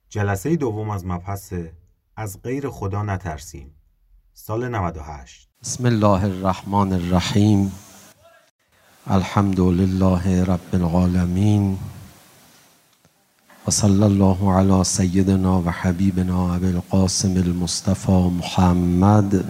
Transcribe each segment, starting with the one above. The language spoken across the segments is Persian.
جلسه دوم از مبحث از غیر خدا نترسیم، سال 98. بسم الله الرحمن الرحیم. الحمد لله رب العالمین و صلی الله علی سیدنا و حبیبنا ابی القاسم المصطفى محمد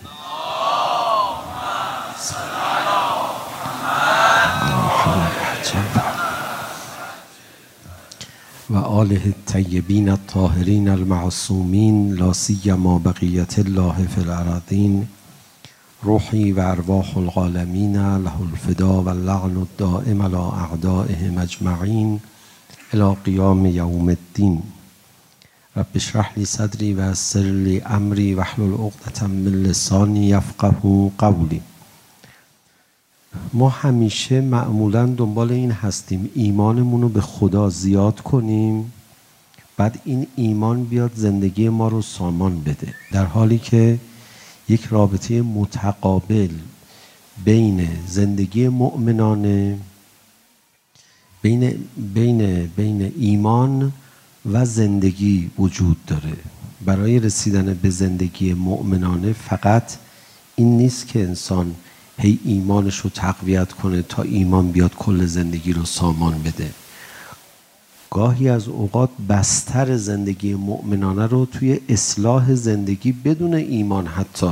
و آله الطیبین الطاهرین المعصومین لا سیما بقیة الله فی الارضین روحی و ارواح العالمین له الفدا و اللعن الدائم علی اعدائهم اجمعین الی قیام یوم الدین. رب اشرح لی صدری و یسر لی امری واحلل عقدة من لسانی یفقهوا قولی. ما همیشه معمولا دنبال این هستیم ایمانمون رو به خدا زیاد کنیم، بعد این ایمان بیاد زندگی ما رو سامان بده، در حالی که یک رابطه متقابل بین زندگی مؤمنانه، بین ایمان و زندگی وجود داره. برای رسیدن به زندگی مؤمنانه فقط این نیست که انسان هی ایمانش رو تقویت کنه تا ایمان بیاد کل زندگی رو سامان بده. گاهی از اوقات بستر زندگی مؤمنانه رو توی اصلاح زندگی بدون ایمان حتی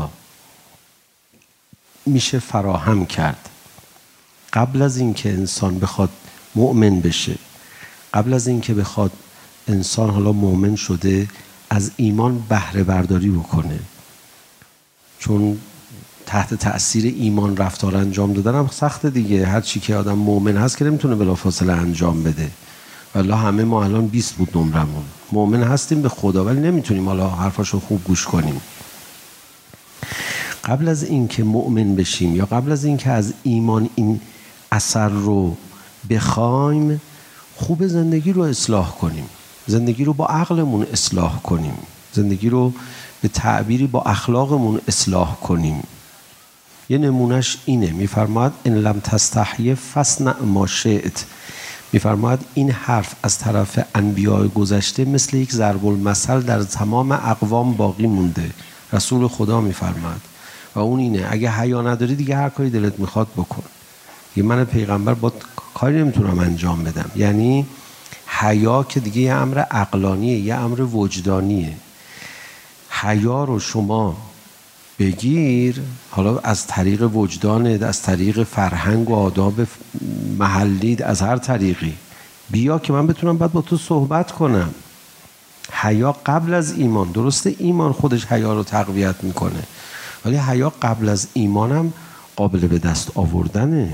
میشه فراهم کرد. قبل از اینکه انسان بخواد مؤمن بشه، قبل از اینکه بخواد انسان حالا مؤمن شده از ایمان بهره برداری بکنه، چون تحت تأثیر ایمان رفتار انجام دادن هم سخته دیگه. هر چی که آدم مؤمن هست که نمیتونه بلافاصله انجام بده. والله همه ما الان 20 بود نمرمون، مؤمن هستیم به خدا ولی نمیتونیم حالا حرفاشو خوب گوش کنیم. قبل از اینکه مؤمن بشیم یا قبل از اینکه از ایمان این اثر رو بخوایم، خوب زندگی رو اصلاح کنیم، زندگی رو با عقلمون اصلاح کنیم، زندگی رو به تعبیری با اخلاقمون اصلاح کنیم. یه نمونهش اینه، میفرماید ان لم تستحی فاصنع ما شئت. میفرماید این حرف از طرف انبیاء گذشته مثل یک ضرب المثل در تمام اقوام باقی مونده. رسول خدا میفرماید و اون اینه اگه حیا نداری دیگه هر کاری دلت میخواد بکن، دیگه من پیغمبر با کاری نمیتونم انجام بدم. یعنی حیا که دیگه یه امر عقلانیه، یه امر وجدانیه. حیا رو شما بگیر، حالا از طریق وجدانت، از طریق فرهنگ و آداب محلی، از هر طریقی بیا که من بتونم بعد با تو صحبت کنم. حیا قبل از ایمان، درسته ایمان خودش حیا رو تقویت میکنه ولی حیا قبل از ایمانم قابل به دست آوردنه.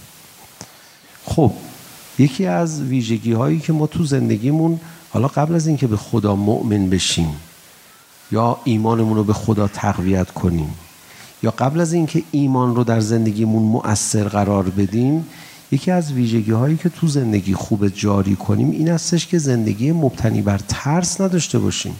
خب یکی از ویژگی هایی که ما تو زندگیمون حالا قبل از اینکه به خدا مؤمن بشیم یا ایمانمون رو به خدا تقویت کنیم یا قبل از اینکه ایمان رو در زندگیمون مؤثر قرار بدیم، یکی از ویژگی هایی که تو زندگی خوب جاری کنیم این هستش که زندگی مبتنی بر ترس نداشته باشیم.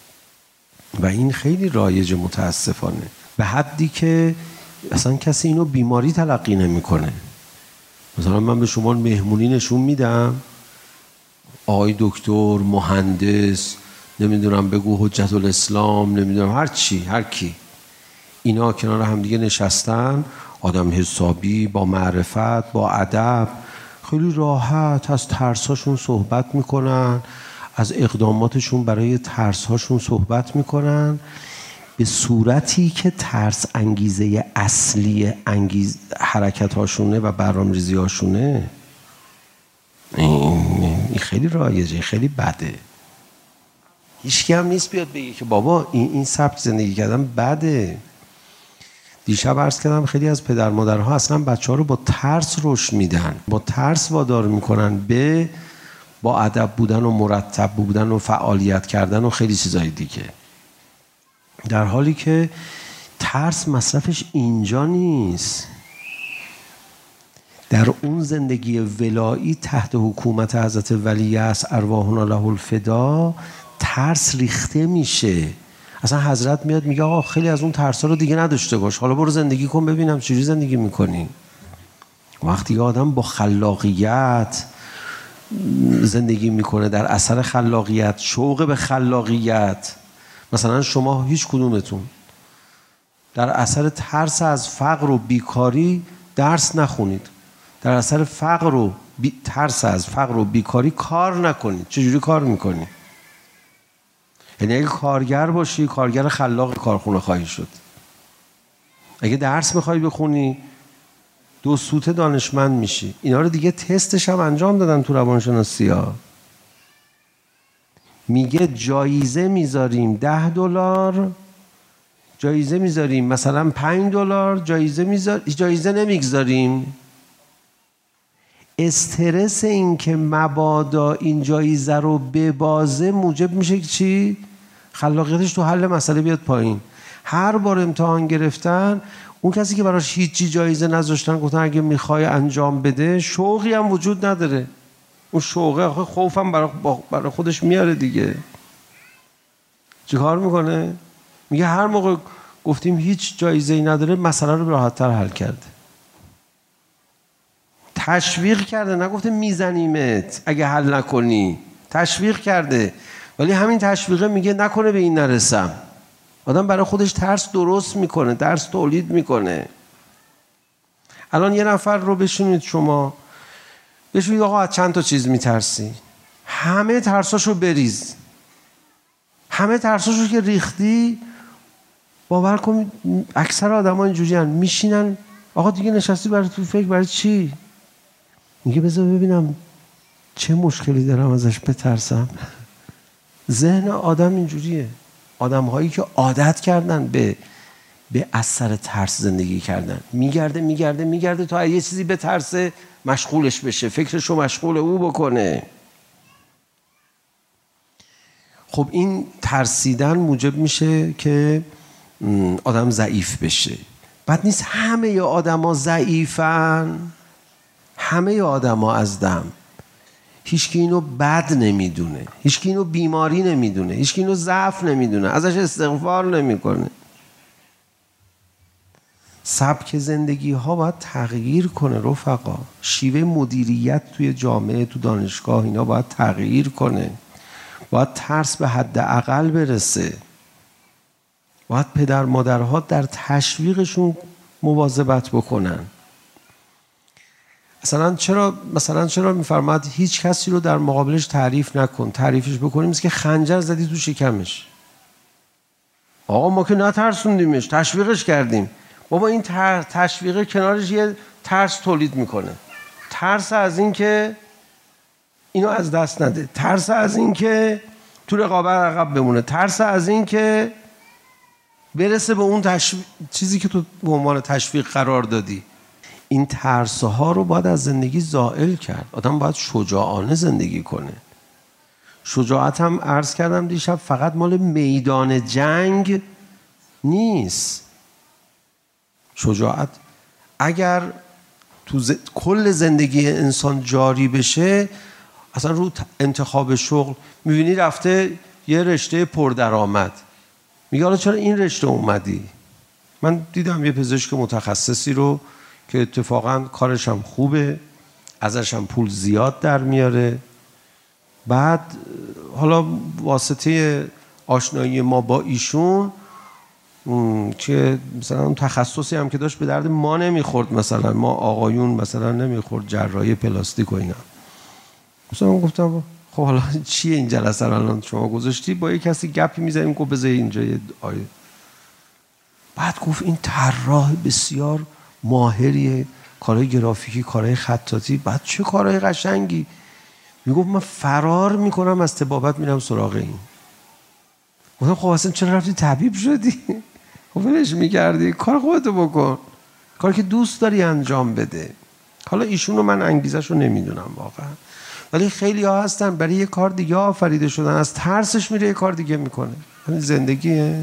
و این خیلی رایج متاسفانه، به حدی که اصلا کسی اینو بیماری تلقی نمیکنه. مثلا من به شما مهمونی نشون میدم، آقای دکتر، مهندس، نمیدونم بگو حجت الاسلام، نمیدونم هر چی، هر کی، اینا کنار هم دیگه نشستن، آدم حسابی با معرفت، با ادب، خیلی راحت از ترساشون صحبت میکنن، از اقداماتشون برای ترساشون صحبت میکنن به صورتی که ترس انگیزه اصلی حرکتاشونه و برنامه‌ریزی هاشونه. این خیلی رایجه، خیلی بده. هیچکی هم نیست بیاد بگه که بابا این سبک زندگی کردن بده. دیشب عرض کردم خیلی از پدر مادرها اصلا بچه‌ها رو با ترس رشد میدن، با ترس وادار میکنن به با ادب بودن و مرتب بودن و فعالیت کردن و خیلی چیزای دیگه، در حالی که ترس مصرفش اینجا نیست. در اون زندگی ولایی تحت حکومت حضرت ولی است ارواحنا له الفدا ترس ریخته میشه. اصلا حضرت میاد میگه آقا خیلی از اون ترسا رو دیگه نداشته باش، حالا برو زندگی کن ببینم چجوری زندگی میکنی. وقتی آدم با خلاقیت، زندگی میکنه در اثر خلاقیت، شوق به خلاقیت. مثلا شما هیچ کدومتون در اثر ترس از فقر و بیکاری درس نخونید، در اثر ترس از فقر و بیکاری کار نکنید. چجوری کار میکنی؟ یعنی اگه کارگر باشی، کارگر خلاق کارخونه خواهی شد. اگه درس میخوای بخونی، 2 سوته دانشمند میشی. اینا رو دیگه تستش هم انجام دادن تو روانشناسی ها. میگه جایزه میذاریم $10، جایزه میذاریم مثلا $5، جایزه نمیگذاریم. استرس این که مبادا این جایزه رو ببازه موجب میشه که چی؟ خلاقیتش تو حل مسئله بیاد پایین. هر بار امتحان گرفتن، اون کسی که براش هیچی جایزه نذاشتن گفتن اگه میخوای انجام بده، شوقی هم وجود نداره. اون شوقه آخه خوفم برای خودش میاره دیگه. چی کار میکنه؟ میگه هر موقع گفتیم هیچ جایزه‌ای نداره، مسئله رو راحت‌تر حل کرده. تشویق کرده، نگفته میزنیمت اگه حل نکنی. تشویق کرده، ولی همین تشویقه میگه نکنه به این نرسم. آدم برای خودش ترس درست میکنه، درس تولید میکنه. الان یه نفر رو بشونید شما، بشونید آقا از چند تا چیز میترسی، همه ترساشو بریز. همه ترساشو که ریختی، باور کن اکثر آدم‌ها اینجوری هستن، میشینن آقا دیگه نشستی برای تو فکر برای چی؟ میگه بذار ببینم چه مشکلی دارم ازش بترسم. ذهن آدم اینجوریه. آدم‌هایی که عادت کردن به اثر ترس زندگی کردن، میگرده تا یه چیزی بترسه مشغولش بشه، فکرشو مشغول او بکنه. خب این ترسیدن موجب میشه که آدم ضعیف بشه. بد نیست همه آدما ضعیفن، همه آدما از دم. هیچکی اینو بد نمیدونه، هیچکی اینو بیماری نمیدونه، هیچکی اینو ضعف نمیدونه، ازش استغفار نمیکنه. سبک زندگی ها باید تغییر کنه رفقا. شیوه مدیریت توی جامعه، تو دانشگاه، اینا باید تغییر کنه. باید ترس به حد اقل برسه. باید پدر مادرها در تشویقشون مواظبت بکنن. مثلا چرا میفرماد هیچ کسی رو در مقابلش تعریف نکن. تعریفش بکنیم مثل که خنجر زدی تو شکمش. آقا ما که نترسوندیمش، تشویقش کردیم. بابا این تشویق کنارش یه ترس تولید میکنه. ترس از این که اینو از دست نده، ترس از این که تو رقابت عقب بمونه، ترس از این که برسه به اون چیزی که تو به عنوان تشویق قرار دادی. این ترس‌ها رو باید از زندگی زائل کرد. آدم باید شجاعانه زندگی کنه. شجاعت هم عرض کردم دیشب فقط مال میدان جنگ نیست. شجاعت اگر تو کل زندگی انسان جاری بشه، اصلا رو انتخاب شغل میبینی رفته یه رشته پردرآمد، میگه حالا چرا این رشته اومدی؟ من دیدم یه پزشک متخصصی رو که اتفاقا کارش هم خوبه، ازش هم پول زیاد در میاره. بعد حالا واسطه آشنایی ما با ایشون که مثلا اون تخصصی هم که داشت به درد ما نمیخورد، مثلا ما آقایون مثلا نمیخورد، جراحی پلاستیک و اینا. مثلا گفتم خب حالا چیه این جلسه الان شما گذاشتی؟ با یه کسی گپی میزنیم که بذار اینجا یه آیه. بعد گفت این طراح بسیار ماهریه، کارهای گرافیکی، کارهای خطاطی، بعد چه کارهای قشنگی. میگفت من فرار میکنم از طبابت میرم سراغ این. گفتم خب اصلا چرا رفتی طبیب شدی؟ خب ولش میکردی، کار خودتو بکن، کاری که دوست داری انجام بده. حالا ایشونو من انگیزشو نمیدونم واقعا، ولی خیلی ها هستن برای یه کار دیگه آفریده شدن، از ترسش میره یه کار دیگه میکنه. زندگیه.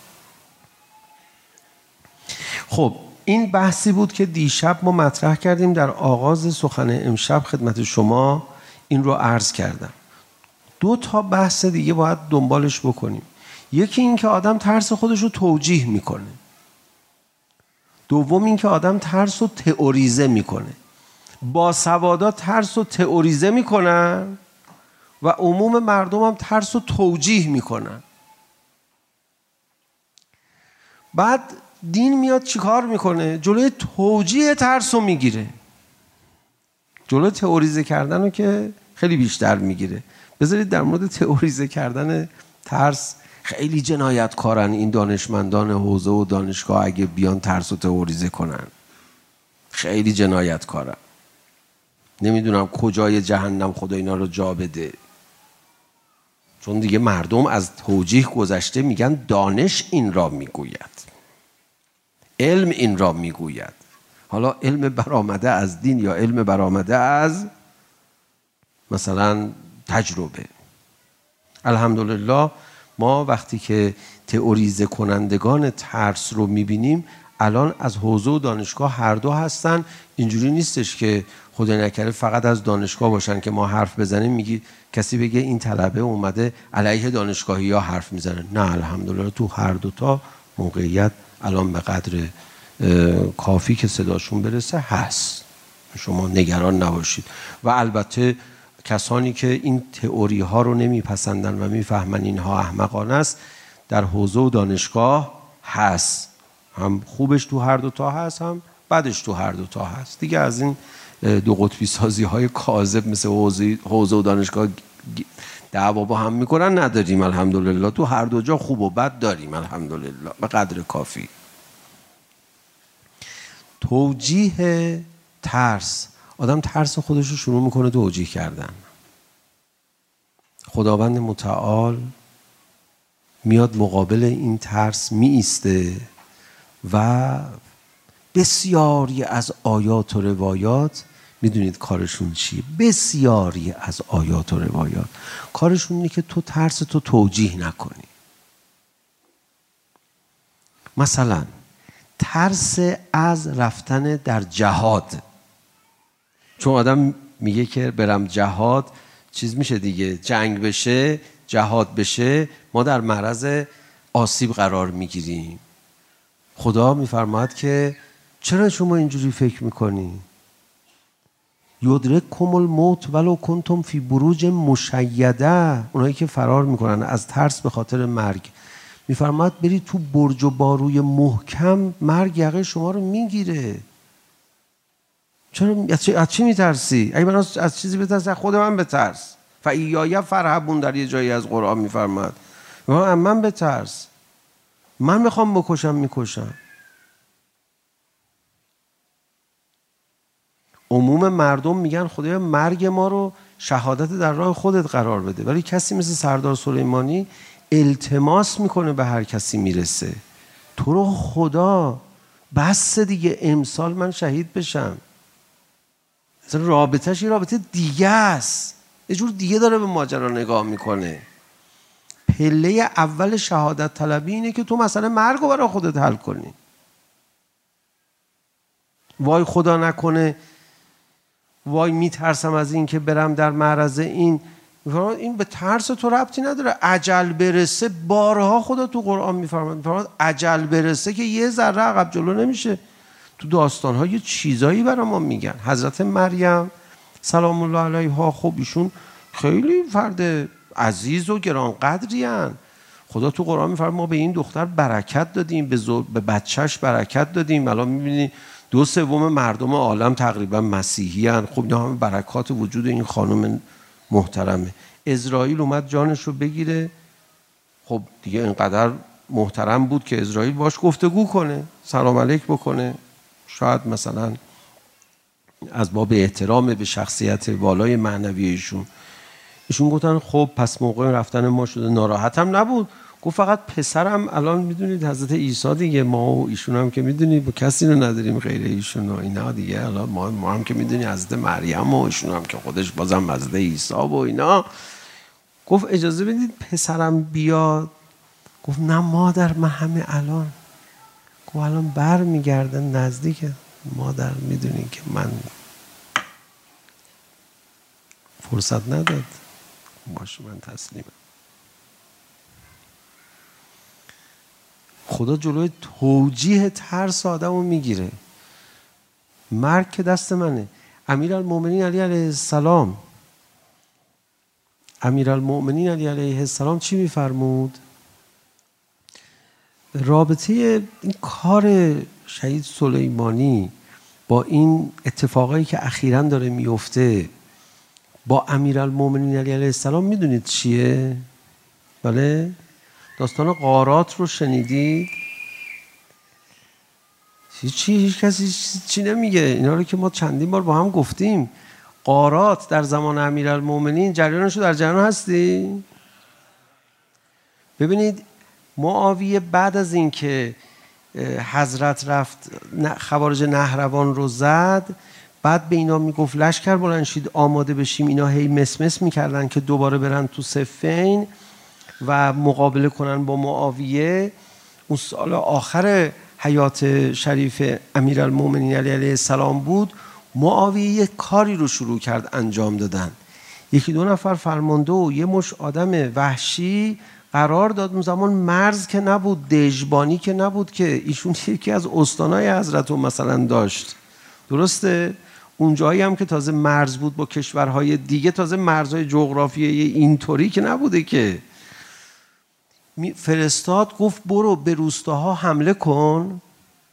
خب این بحثی بود که دیشب ما مطرح کردیم در آغاز سخن امشب خدمت شما این رو عرض کردم. 2 تا بحث دیگه باید دنبالش بکنیم. یکی این که آدم ترس خودش رو توجیه میکنه. دوم این که آدم ترس رو تئوریزه میکنه. باسوادا ترس رو تئوریزه میکنن و عموم مردم هم ترس رو توجیه میکنن. بعد دین میاد چیکار میکنه؟ جلوی توجیه ترس رو میگیره، جلوی تئوریزه کردن رو که خیلی بیشتر میگیره. بذارید در مورد تئوریزه کردن ترس، خیلی جنایتکارن این دانشمندان حوزه و دانشگاه اگه بیان ترس رو تئوریزه کنن، خیلی جنایتکارن. نمیدونم کجای جهنم خدا اینا رو جا بده، چون دیگه مردم از توجیه گذشته، میگن دانش این را میگوید، علم این را میگوید. حالا علم برآمده از دین یا علم برآمده از مثلا تجربه. الحمدلله ما وقتی که تئوریزه کنندگان ترس رو میبینیم، الان از حوزه و دانشگاه هر دو هستن. اینجوری نیستش که خدای نکرده فقط از دانشگاه باشن که ما حرف بزنیم میگی کسی بگه این طلبه اومده علیه دانشگاهی ها حرف میزنه. نه، الحمدلله تو هر دوتا موقعیت الان به قدر کافی که صداشون برسه هست، شما نگران نباشید. و البته کسانی که این تئوری ها رو نمیپسندن و میفهمن اینها احمقانه است، در حوزه و دانشگاه هست، هم خوبش تو هر دوتا هست، هم بدش تو هر دوتا هست. دیگه از این دو قطبی سازی های کاذب مثل حوزه و دانشگاه دعوا با هم میکنن نداریم. الحمدلله تو هر دو جا خوب و بد داریم، الحمدلله به قدر کافی. توجیه ترس، آدم ترس خودش رو شروع میکنه توجیه کردن. خداوند متعال میاد مقابل این ترس می ایسته و بسیاری از آیات و روایات، میدونید کارشون چیه؟ بسیاری از آیات و روایات کارشون اینه که تو ترس تو توجیه نکنی. مثلا ترس از رفتن در جهاد، چون آدم میگه که برم جهاد چیز میشه دیگه، جنگ بشه، جهاد بشه، ما در معرض آسیب قرار میگیریم. خدا میفرماید که چرا شما اینجوری فکر میکنی؟ یدرککم الموت ولو کنتم فی بروج مشیده، اونایی که فرار میکنن از ترس به خاطر مرگ، میفرماید برید تو برج و باروی محکم، مرگ یقه شما رو میگیره. چرا از چی میترسی؟ اگه من از چیزی بترسی خود من بترس. فایای فرهبون در یه جایی از قرآن میفرماید من بترس، من میخوام بکشم میکشم. عموم مردم میگن خدایا مرگ ما رو شهادت در راه خودت قرار بده، ولی کسی مثل سردار سلیمانی التماس میکنه به هر کسی میرسه، تو رو خدا بس دیگه امسال من شهید بشم. رابطهش یه رابطه دیگه است، یه جور دیگه داره به ماجرا نگاه میکنه. پله اول شهادت طلبی اینه که تو مثلا مرگ رو برای خودت حل کنی. وای خدا نکنه، وای میترسم از این که برم در معرض این به ترس تو ربطی نداره. اجل برسه، بارها خدا تو قرآن میفرماید اجل برسه که یه ذره عقب جلو نمیشه. تو داستان‌ها یه چیزایی برای ما میگن. حضرت مریم سلام الله علیها، خب ایشون خیلی فرد عزیز و گرانقدری هن. خدا تو قرآن میفرماید ما به این دختر برکت دادیم، به بچهش برکت دادیم. الان میبینی 2/3 مردم عالم تقریبا مسیحی هن. خب اینا همه برکات وجود این خانم محترمه. اسرائیل اومد جانش رو بگیره، خب دیگه اینقدر محترم بود که اسرائیل باش گفتگو کنه، سلام علیک بکنه، شاید مثلا از باب احترام به شخصیت بالای معنوی ایشون گفتن خب پس موقع رفتن ما شده. ناراحتم نبود، گفت فقط پسرم، الان میدونید حضرت عیسی دیگه، ما و ایشون هم که میدونید با کسی رو نداریم غیر ایشون و اینا دیگه، الان ما هم که میدونید حضرت مریم و ایشون هم که خودش بازم حضرت عیسی و اینا. گفت اجازه بدید پسرم بیاد. گفت نه مادر، من همه الان. گفت الان بر میگرده نزدیک. مادر میدونی که من فرصت نداد. باشه من تسلیمم. خدا جلوی توجیه ترس آدمو میگیره. مرگ که دست منه. امیرالمؤمنین علی علیه السلام چی میفرمود؟ رابطه این کار شهید سلیمانی با این اتفاقایی که اخیراً داره میفته با امیرالمؤمنین علیه السلام میدونید چیه؟ بله؟ داستان غارات رو شنیدید؟ هیچ کسی چی نمیگه. اینا رو که ما چندین بار با هم گفتیم. غارات در زمان امیرالمؤمنین جریانشو در جریان هستی؟ ببینید معاویه بعد از این که حضرت رفت خوارج نهروان رو زد، بعد به اینا میگفت لشکر بلند شید آماده بشیم. اینا هی مسمس میکردن که دوباره برن تو صفین و مقابله کنن با معاویه. اون سال آخر حیات شریف امیرالمؤمنین علیه السلام بود. معاویه یک کاری رو شروع کرد انجام دادن. 1-2 نفر فرمانده و یه مش آدم وحشی قرار داد. اون زمان مرز که نبود، دژبانی که نبود، که ایشون یکی از استانای حضرت رو مثلا داشت. درسته؟ اون جایی هم که تازه مرز بود با کشورهای دیگه، تازه مرزهای جغرافیایی اینطوری که نبوده که. فرستاد گفت برو به روستاها حمله کن.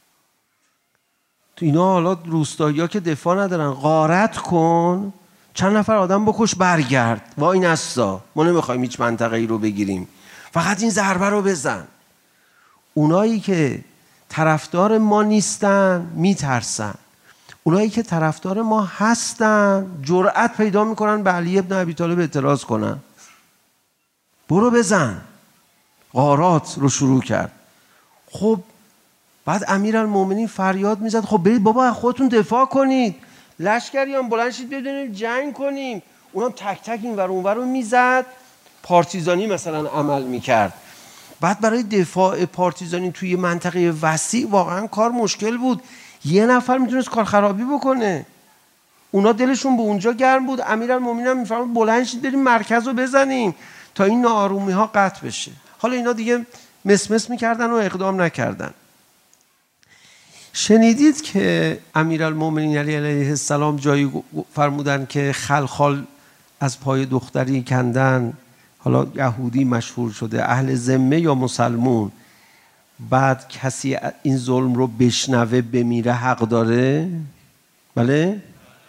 تو اینا حالا روستایی‌ها که دفاع ندارن، غارت کن، چند نفر آدم بکش، برگرد. وای نستا، ما نمیخوایم هیچ منطقه ای رو بگیریم، فقط این ضربه رو بزن. اونایی که طرفدار ما نیستن میترسن، اونایی که طرفدار ما هستن جرأت پیدا میکنن به علی ابن ابی طالب اعتراض کنن. برو بزن. غارات رو شروع کرد. خب بعد امیرالمؤمنین فریاد میزد خب برید بابا از خودتون دفاع کنید، لشکریان بلند شید بدونیم جنگ کنیم. اونم تک تک این ور اون ور رو میزد، پارتیزانی مثلا عمل میکرد. بعد برای دفاع پارتیزانی توی منطقه وسیع واقعا کار مشکل بود. یه نفر میتونست کار خرابی بکنه. اونا دلشون به اونجا گرم بود. امیرالمؤمنین هم میفرمود بلند شید بریم مرکز رو بزنیم تا این ناآرومی ها قطع بشه. حالا اینا دیگه مسمس میکردن و اقدام نکردن. شنیدید که امیرالمؤمنین علیه السلام جایی فرمودن که خلخال از پای دختری کندن، حالا یهودی مشهور شده، اهل ذمه یا مسلمون، بعد کسی این ظلم رو بشنوه بمیره حق داره؟ بله؟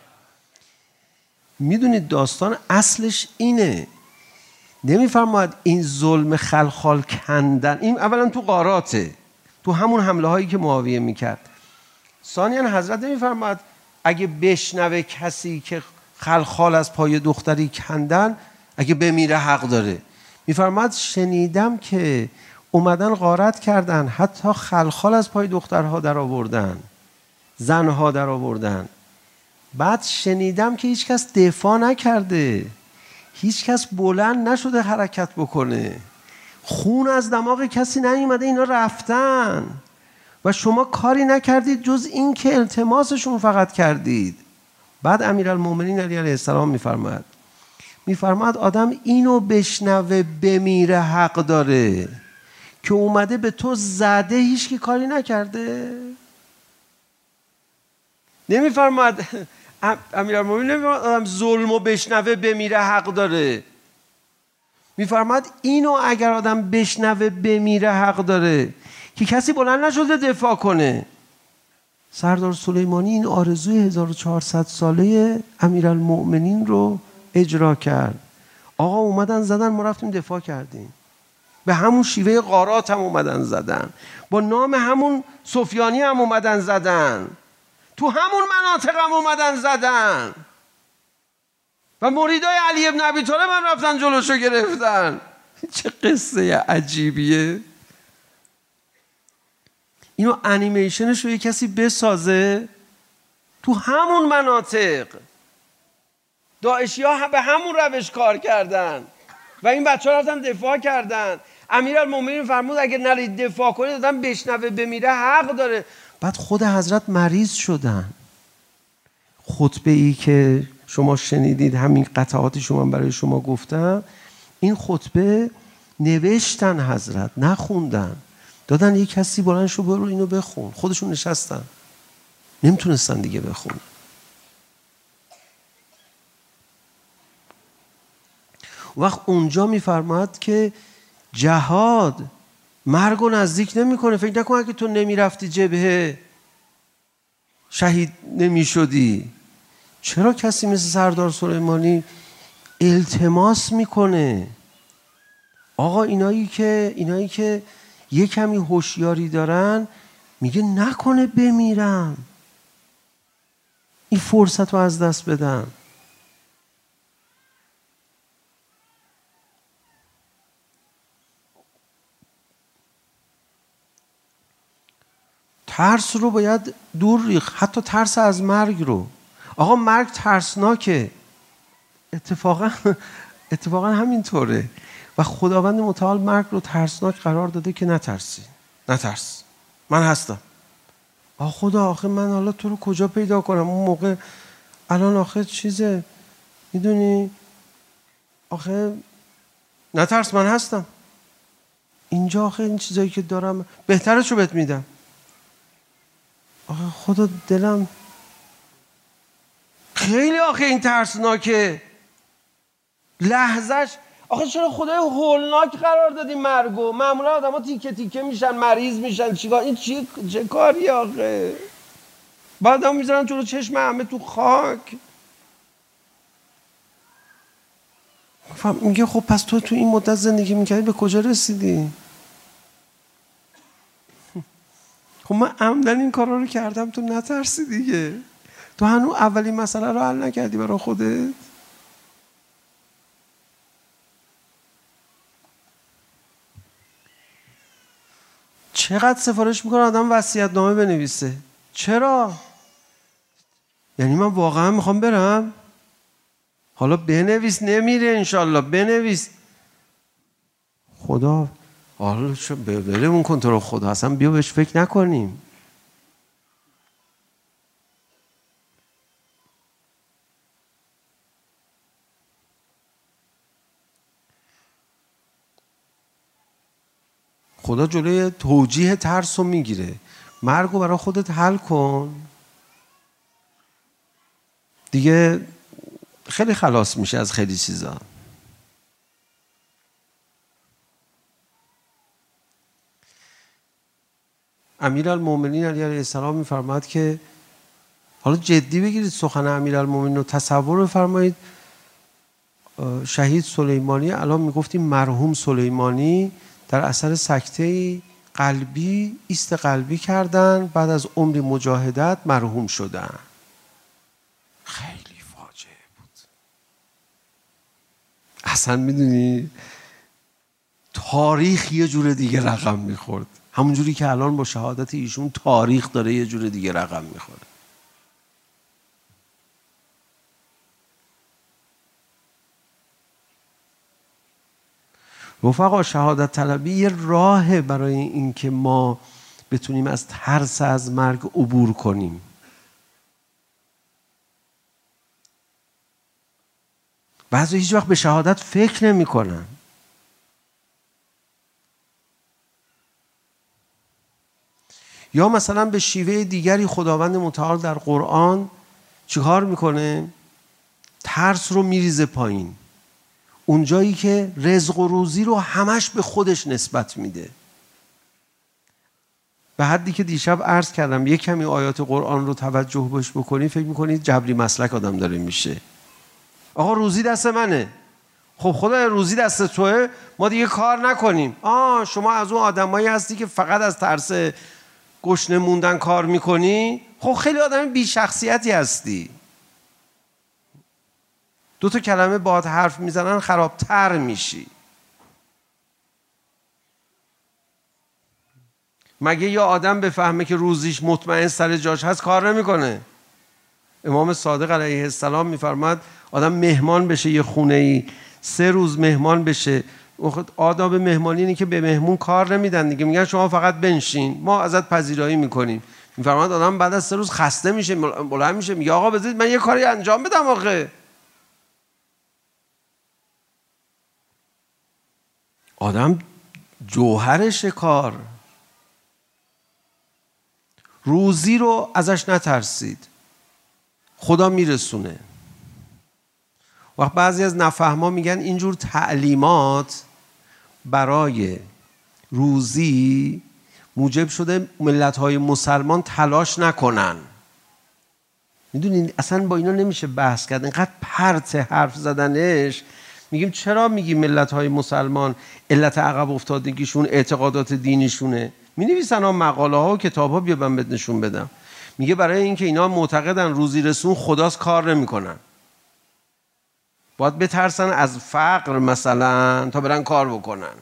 میدونید داستان اصلش اینه. نمیفرماید این ظلم خلخال کندن، این اولا تو غاراته، تو همون حمله هایی که معاویه میکرد. ثانیاً حضرت نمیفرماید اگه بشنوه کسی که خلخال از پای دختری کندن اگه بمیره حق داره. میفرماید شنیدم که اومدن غارت کردن، حتی خلخال از پای دخترها در آوردن، زنها در آوردن. بعد شنیدم که هیچ کس دفاع نکرده، هیچ کس بلند نشده حرکت بکنه، خون از دماغ کسی نیومده، اینا رفتن و شما کاری نکردید جز این که التماسشون فقط کردید. بعد امیرالمؤمنین علیه السلام میفرماد آدم اینو بشنوه بمیره حق داره که اومده به تو زده هیچ کی کاری نکرده. نمیفرماد امیرالمؤمنین نمیفرماد آدم ظلمو بشنوه بمیره حق داره. میفرماد اینو اگر آدم بشنوه بمیره حق داره که کسی بلند نشده دفاع کنه. سردار سلیمانی این آرزوی 1400 ساله امیرالمؤمنین رو اجرا کرد. آقا اومدن زدن، ما رفتیم دفاع کردیم. به همون شیوه غارات هم اومدن زدن، با نام همون سفیانی هم اومدن زدن، تو همون مناطق هم اومدن زدن و مریدای علی ابن ابی طالب هم رفتن جلوشو گرفتن. چه قصه عجیبیه. اینو انیمیشنش رو یه کسی بسازه. تو همون مناطق داعشی ها به همون روش کار کردن و این بچه ها رفتن دفاع کردن. امیرالمؤمنین فرمود اگر نرید دفاع کنید آدم بشنوه بمیره حق داره. بعد خود حضرت مریض شدن. خطبه ای که شما شنیدید، همین قطعاتی شما برای شما گفتم، این خطبه نوشتن حضرت، نخوندن، دادن یک کسی بلند شو برو اینو بخون. خودشون نشستن، نمیتونستن دیگه بخونن. وقت اونجا میفرماد که جهاد مرگ رو نزدیک نمیکنه. فکر نکن اگه تو نمیرفتی جبهه شهید نمیشدی. چرا کسی مثل سردار سلیمانی التماس میکنه آقا اینایی که یه کمی هوشیاری دارن، میگه نکنه بمیرم، این فرصت رو از دست بدم. ترس رو باید دور ریخت، حتی ترس از مرگ رو. آقا مرگ ترسناکه، اتفاقا همینطوره و خداوند متعال مرگ رو ترسناک قرار داده که نترس، من هستم. خدا آخه من حالا تو رو کجا پیدا کنم اون موقع؟ الان آخه چیزه میدونی، آخه نترس من هستم اینجا، آخه این چیزایی که دارم بهترشو بهت میدم. آخه خدا دلم خیلی آخه این ترسناکه لحظش. آخه چرا خدای هولناک قرار دادی مرگو؟ معمولا آدم ها تیکه تیکه میشن، مریض میشن، چیکار؟ این چه کاری آخه؟ بعد هم میذارن جلو چشم همه تو خاک. میگه خب پس تو این مدت زندگی میکردی به کجا رسیدی؟ خب من عمدن این کارا رو کردم تو نترسی دیگه. تو هنوز اولین مسئله رو حل نکردی برای خودت. چقدر سفارش میکنه آدم وصیت‌نامه بنویسه؟ چرا؟ یعنی من واقعا میخوام برم؟ حالا بنویس، نمیره انشالله، بنویس. خدا حالا چه بلمون کن تو رو خدا، اصلا بیا بهش فکر نکنیم. خدا جلوی توجیه ترس رو میگیره. مرگ رو برای خودت حل کن دیگه، خیلی خلاص میشه از خیلی چیزا. امیرالمومنین علیه السلام میفرماد که حالا جدی بگیرید سخن امیرالمومنین رو، تصور بفرمایید شهید سلیمانی، الان میگفتیم مرحوم سلیمانی در اثر سکته قلبی ایست قلبی کردن، بعد از عمری مجاهدت مرحوم شدن. خیلی فاجعه بود. اصلا میدونی تاریخ یه جور دیگه رقم میخورد، همون جوری که الان با شهادت ایشون تاریخ داره یه جور دیگه رقم میخوره. رفقا شهادت طلبی یه راهه برای این که ما بتونیم از ترس از مرگ عبور کنیم. بعضی هیچ وقت به شهادت فکر نمی کنن. یا مثلا به شیوه دیگری خداوند متعال در قرآن چیکار میکنه؟ ترس رو میریزه پایین، اون جایی که رزق و روزی رو همش به خودش نسبت میده. به حدی که دیشب عرض کردم یک کمی آیات قرآن رو توجه بهش بکنی فکر میکنید جبری مسلک آدم داره میشه. آقا روزی دست منه، خب خدا روزی دست توه، ما دیگه کار نکنیم. شما از اون آدمایی هستی که فقط از ترس گشنه موندن کار میکنی؟ خب خیلی آدم بی شخصیتی هستی. 2 کلمه باهات حرف میزنن خرابتر میشی. مگه یا آدم بفهمه که روزیش مطمئن سر جاش هست کار نمیکنه؟ امام صادق علیه السلام میفرماد آدم مهمان بشه یه خونه ای 3 روز مهمان بشه، آداب مهمانی اینه که به مهمون کار نمیدن دیگه، میگن شما فقط بنشین ما ازت پذیرایی میکنیم. میفرماد آدم بعد از 3 روز خسته میشه، بلند میشه میگه آقا بذارید من یه کاری انجام بدم. آخه آدم جوهرش کار. روزی رو ازش نترسید، خدا میرسونه. وقت بعضی از نفهما میگن اینجور تعلیمات برای روزی موجب شده ملت‌های مسلمان تلاش نکنن. میدونین اصلا با اینا نمیشه بحث کرد، اینقدر پرت حرف زدنش. میگیم چرا میگیم ملت‌های مسلمان علت عقب افتادگیشون اعتقادات دینیشونه؟ مینویسن ها مقاله ها و کتاب ها، بیا من بهت نشون بدم. میگه برای اینکه اینا معتقدن روزی رسون خداست کار نمیکنن، باید بترسن از فقر مثلا تا برن کار بکنن.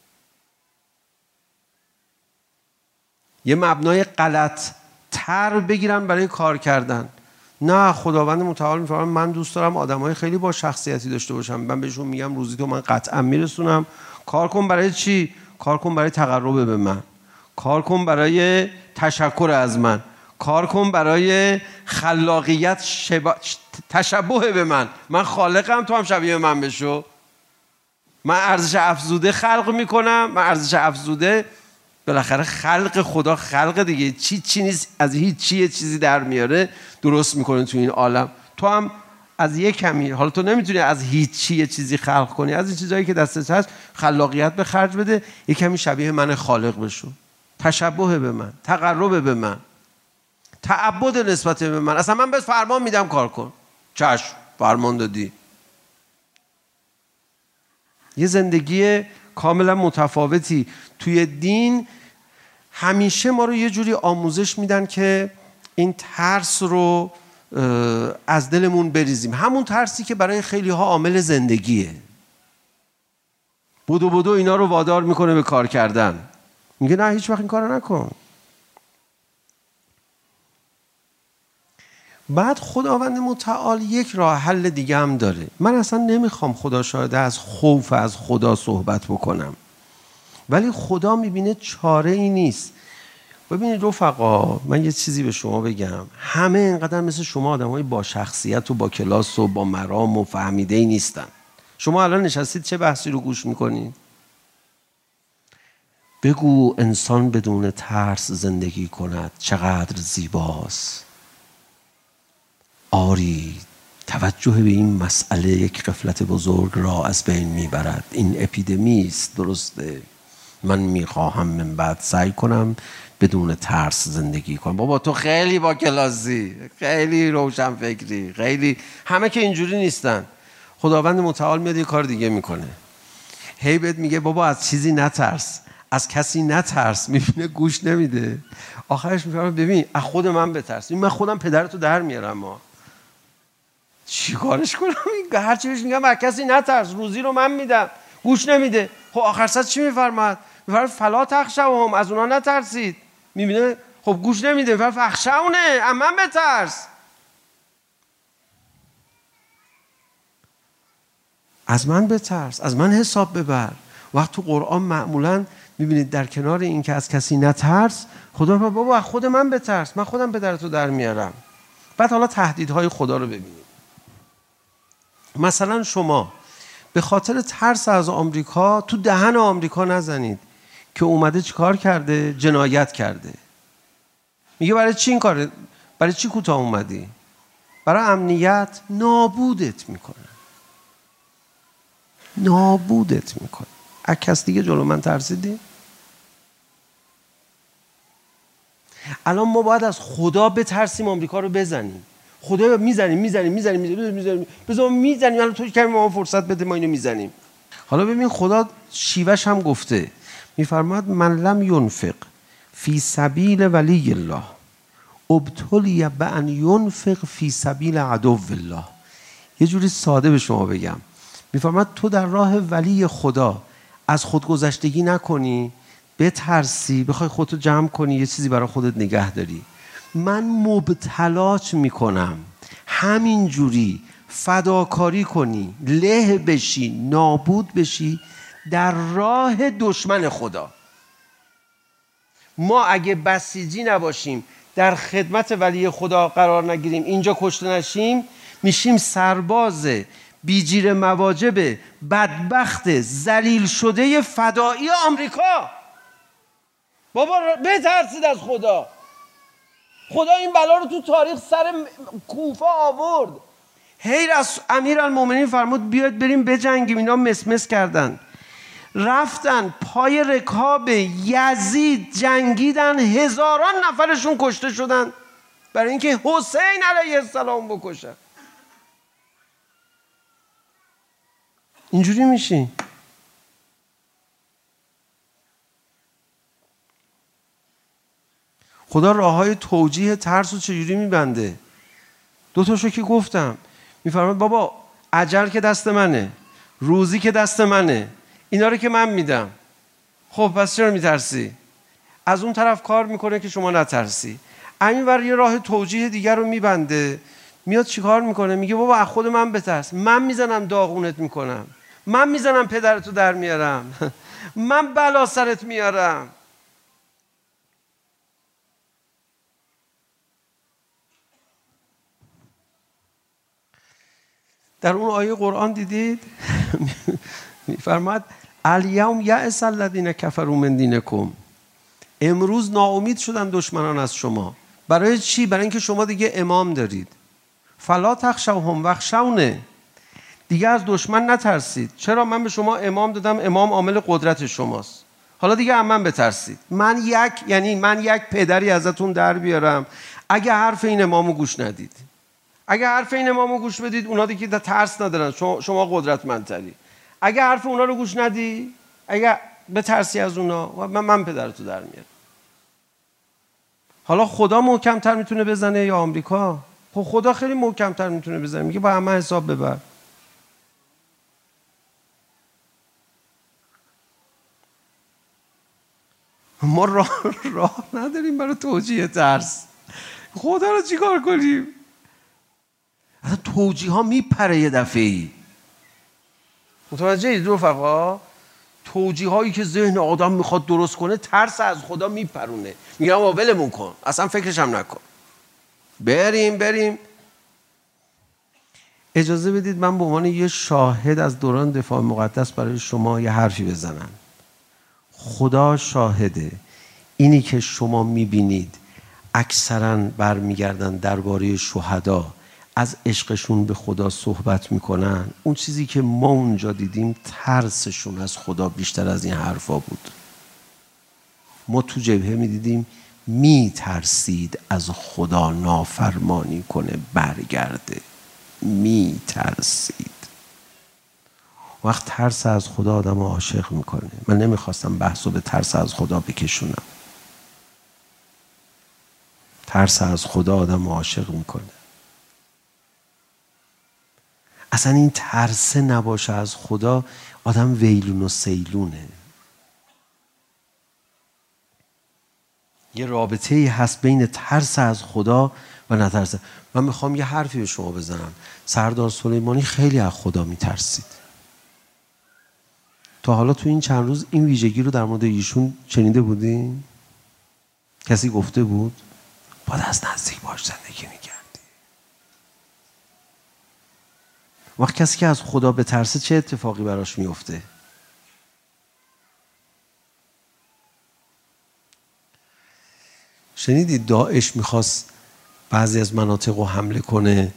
یه مبنای غلط تر بگیرن برای کار کردن. نه، خداوند متعال میفرماید من دوست دارم آدمای خیلی با شخصیتی داشته باشم، من بهشون میگم روزی تو من قطعا میرسونم. کار کن برای چی؟ کار کن برای تقرب به من، کار کن برای تشکر از من، کار کن برای خلاقیت تشبه به من. من خالقم، تو هم شبیه من بشو. من ارزش افزوده خلق میکنم. من ارزش افزوده بالاخره خلق خدا، خلق دیگه چی نیست، از هیچ چیه چیزی در میاره درست میکنه تو این عالم. تو هم از یک کمی، حالا تو نمیتونی از هیچ چیه چیزی خلق کنی، از این چیزایی که دستت هست خلاقیت به خرج بده، یک کمی شبیه من خالق بشو، تشبه به من، تقرب به من، تعبد نسبت به من. اصلا من بهت فرمان میدم کار کن، چشم فرمان دادی. یه زندگی کاملا متفاوتی. توی دین همیشه ما رو یه جوری آموزش میدن که این ترس رو از دلمون بریزیم، همون ترسی که برای خیلی ها عامل زندگیه. بدو اینا رو وادار میکنه به کار کردن. میگه نه هیچ وقت این کارو نکن. بعد خداوند متعال یک راه حل دیگه هم داره. من اصلا نمیخوام خدا شاهده از خوف از خدا صحبت بکنم، ولی خدا میبینه چاره ای نیست. ببینید رفقا، من یه چیزی به شما بگم، همه اینقدر مثل شما آدمای با شخصیت و با کلاس و با مرام و فهمیده ای نیستن. شما الان نشستید چه بحثی رو گوش میکنید؟ بگو انسان بدون ترس زندگی کند چقدر زیباست. آری توجه به این مسئله یک غفلت بزرگ را از بین میبرد. این اپیدمی است، درسته. من میخواهم من بعد سعی کنم بدون ترس زندگی کنم. بابا تو خیلی با کلاسی، خیلی روشن فکری، خیلی همه که اینجوری نیستن. خداوند متعال میاد یه کار دیگه میکنه. هی بهت میگه بابا از چیزی نترس، از کسی نترس. میبینه گوش نمیده. آخرش میفهمه ببین از خود من بترس. من خودم پدرتو در میارم. ما چی کارش کنم؟ هر چی بهش میگم از کسی نترس، روزی رو من میدم، گوش نمیده. خب آخر سر چی میفرماد؟ میفرماد فلا تخشوهم، از اونا نترسید. میبینه خب گوش نمیده، میفرماد فخشونه، از من بترس. از من بترس، از من حساب ببر. وقت تو قرآن معمولا میبینید در کنار این که از کسی نترس، خدا میگه بابا از خود من بترس، من خودم پدرتو در میارم. بعد حالا تهدیدهای خدا رو ببینید. مثلا شما به خاطر ترس از آمریکا تو دهن آمریکا نزنید که اومده چیکار کرده؟ جنایت کرده. میگه برای چی این کاره؟ برای چی کوتاه اومدی؟ برای امنیت. نابودت میکنه، نابودت میکنه. از کس دیگه جلو من ترسیدی؟ الان ما باید از خدا بترسیم آمریکا رو بزنیم. خدا میزنیم بذار میزنیم. الان تو کمی ما فرصت بده ما اینو میزنیم. حالا ببین خدا شیوهش هم گفته، میفرماد من لم ینفق فی سبیل ولی الله ابتلی بان ینفق فی سبیل عدو الله. یه جوری ساده به شما بگم، میفرماد تو در راه ولی خدا از خودگذشتگی نکنی، بترسی، بخوای خودتو جمع کنی، یه چیزی برای خودت نگه داری، من مبتلاش میکنم همین جوری فداکاری کنی، له بشی، نابود بشی در راه دشمن خدا. ما اگه بسیجی نباشیم، در خدمت ولی خدا قرار نگیریم، اینجا کشته نشیم، میشیم سرباز بیجیر مواجب بدبخت ذلیل شده فدایی آمریکا. بابا بترسید از خدا. خدا این بلا رو تو تاریخ سر کوفه آورد. امیرالمومنین فرمود بیاد بریم بجنگیم. اینا مسمس کردن، رفتن پای رکاب یزید جنگیدن، هزاران نفرشون کشته شدن برای اینکه حسین علیه السلام بکشن. اینجوری میشین. خدا راههای توجیه ترس رو چجوری میبنده؟ دو تاشو که گفتم. میفرماید بابا اجر که دست منه، روزی که دست منه، اینا رو که من میدم. خب پس چرا میترسی؟ از اون طرف کار میکنه که شما نترسی. اینور یه راه توجیه دیگر رو میبنده. میاد چیکار میکنه؟ میگه بابا از خود من بترس، من میزنم داغونت میکنم، من میزنم پدرتو در میارم، من بلا سرت میارم. در اون آیه قرآن دیدید میفرماد الیوم یأس الذین کفروا من دینکم. امروز ناامید شدن دشمنان از شما. برای چی؟ برای اینکه شما دیگه امام دارید. فلا تخشوهم واخشونی. دیگه از دشمن نترسید. چرا؟ من به شما امام دادم، امام عامل قدرت شماست. حالا دیگه از من بترسید. من یک پدری ازتون در بیارم اگه حرف این امامو گوش ندید. اگه حرف این امامو گوش بدید، اونا دیگه ترس ندارن، شما قدرتمندتری. اگه حرف اونا رو گوش ندی، اگه بترسی از اونا، من پدرتو در میارم. حالا خدا محکم‌تر میتونه بزنه یا آمریکا؟ خب خدا خیلی محکم‌تر میتونه بزنه. میگه با همه حساب ببر. ما راه نداریم برای توجیه ترس. خدا رو چیکار کنیم؟ اصلا توجیه ها میپره یه دفعه‌ای. متوجه اید رفقا؟ توجیه هایی که ذهن آدم میخواد درست کنه ترس از خدا میپرونه. میگم آقا ولمون کن، اصلا فکرش هم نکن، بریم. اجازه بدید من به عنوان یه شاهد از دوران دفاع مقدس برای شما یه حرفی بزنم. خدا شاهده، اینی که شما میبینید اکثرا برمیگردن درباره شهدا از عشقشون به خدا صحبت میکنن، اون چیزی که ما اونجا دیدیم ترسشون از خدا بیشتر از این حرفا بود. ما تو جبهه میدیدیم میترسید از خدا نافرمانی کنه برگرده، میترسید. وقت ترس از خدا آدم عاشق میکنه. من نمیخواستم بحثو به ترس از خدا بکشونم. ترس از خدا آدم عاشق میکنه. اصلا این ترس نباشه از خدا، آدم ویلون و سیلونه. یه رابطه ای هست بین ترس از خدا و نترس. من میخوام یه حرفی به شما بزنم. سردار سلیمانی خیلی از خدا میترسید. تا حالا تو این چند روز این ویژگی رو در مورد ایشون شنیده بودین؟ کسی گفته بود؟ باید از نزدیک باش زندگی میکردی. وقت کسی که از خدا بترسه چه اتفاقی براش میفته؟ شنیدید داعش میخواست بعضی از مناطق رو حمله کنه،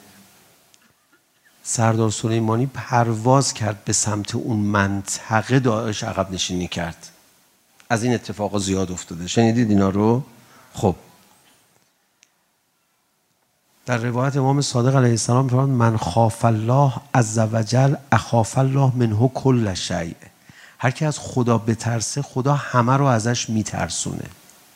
سردار سلیمانی پرواز کرد به سمت اون منطقه، داعش عقب نشینی کرد. از این اتفاقا زیاد افتاده. شنیدید اینا رو؟ خب در روایت امام صادق علیه السلام میفرماد من خاف الله عز وجل اخاف الله منه کل شیء. هر کی از خدا بترسه خدا همه رو ازش میترسونه.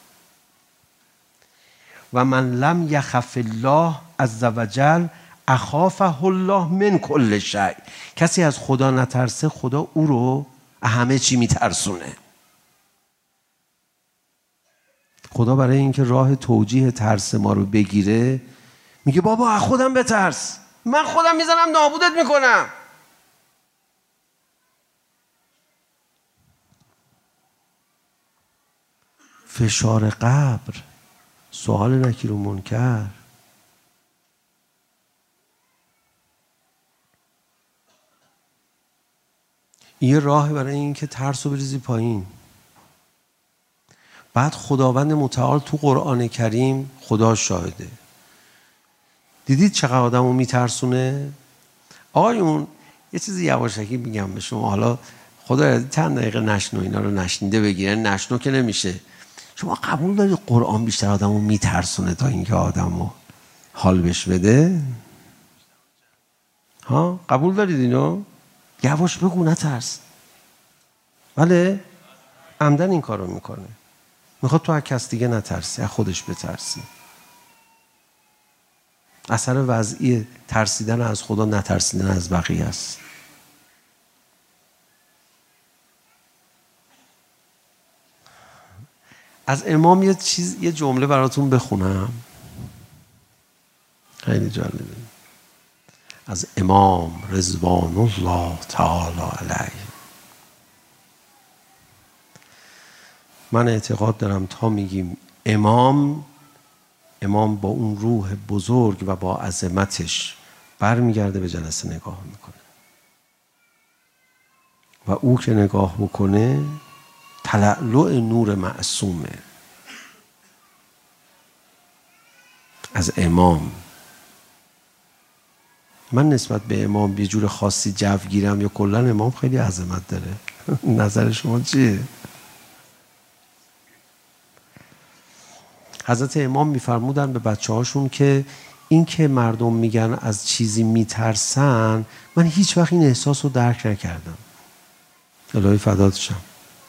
و من لم یخف الله عز وجل اخافه الله من کل شیء. کسی از خدا نترسه خدا او رو همه چی میترسونه. خدا برای اینکه راه توجیه ترس ما رو بگیره میگه بابا از خودم بترس، من خودم میزنم نابودت میکنم. فشار قبر، سوال نکیر و منکر. یه راه برای اینکه ترس رو بریزی پایین. بعد خداوند متعال تو قرآن کریم، خدا شاهده، دیدید چقدر آدم رو میترسونه؟ آقایون یه چیزی یواشکی میگم به شما، حالا خدا چند دقیقه نشنو اینا رو نشنیده بگیرن، نشنو که نمیشه. شما قبول دارید قرآن بیشتر آدم رو میترسونه تا اینکه آدم رو حال بهش بده؟ ها قبول دارید اینو؟ یواش بگو نترس. بله عمدن این کار رو میکنه، میخواد تو از کس دیگه نترسی، از خودش بترسی. اثر وضعی ترسیدن از خدا نترسیدن از بقیه است. از امام یه جمله براتون بخونم، خیلی جالبه. از امام رضوان الله تعالی علیه. من اعتقاد دارم تا میگیم امام با اون روح بزرگ و با عظمتش برمیگرده به جلسه نگاه میکنه و او که نگاه بکنه تلألؤ نور معصومه. از امام من نسبت به امام یه جور خاصی جو گیرم یا کلا امام خیلی عظمت داره؟ نظر شما چیه؟ حضرت امام میفرمودن به بچه هاشون که این که مردم میگن از چیزی میترسن، من هیچ وقت این احساس رو درک نکردم. الهی فدات شم.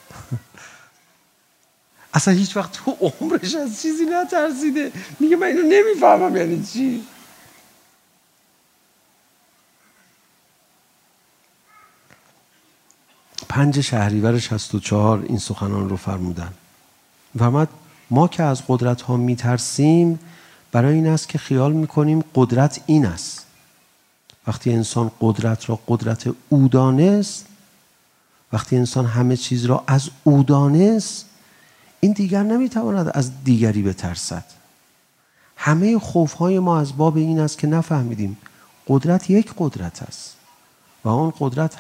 اصلا هیچ وقت تو عمرش از چیزی نترسیده. میگه من اینو نمیفهمم یعنی چی. پنج شهریور 64 این سخنان رو فرمودن. فرمود ما که از قدرت ها میترسیم برای این است که خیال میکنیم قدرت این است. وقتی انسان قدرت را قدرت او دانست، وقتی انسان همه چیز را از او دانست، این دیگر نمیتواند از دیگری بترسد. همه خوفهای ما از باب این است که نفهمیدیم قدرت یک قدرت است و آن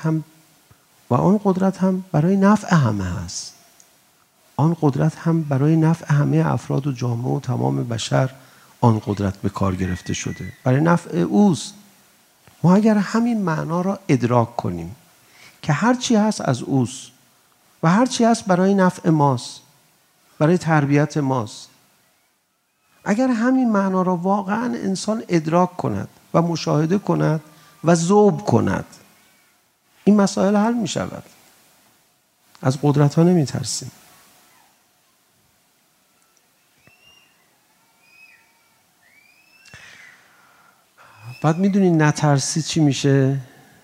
قدرت هم برای نفع همه است. آن قدرت هم برای نفع همه افراد و جامعه و تمام بشر آن قدرت به کار گرفته شده، برای نفع اوست. ما اگر همین معنا را ادراک کنیم که هرچی هست از اوست و هرچی هست برای نفع ماست، برای تربیت ماست، اگر همین معنا را واقعا انسان ادراک کند و مشاهده کند و ذوب کند، این مسائل حل می شود. از قدرت ها نمی ترسیم. بعد میدونی نترسی چی میشه؟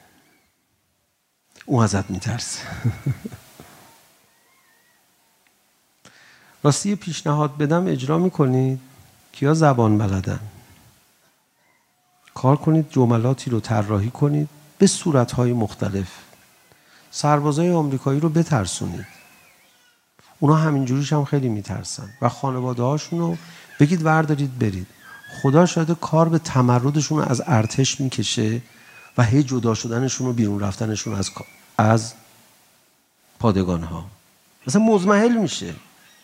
اون ازت میترسه. راستی پیشنهاد بدم اجرا میکنید؟ کیا زبان بلدن؟ کار کنید جملاتی رو طراحی کنید به صورتهای مختلف. سربازای آمریکایی رو بترسونید. اونا همینجوریش هم خیلی میترسن و خانواده هاشون رو بگید وردارید برید. خدا شاید کار به تمردشون از ارتش میکشه و هی جدا شدنشون و بیرون رفتنشون از پادگان ها مثلا مزمحل میشه.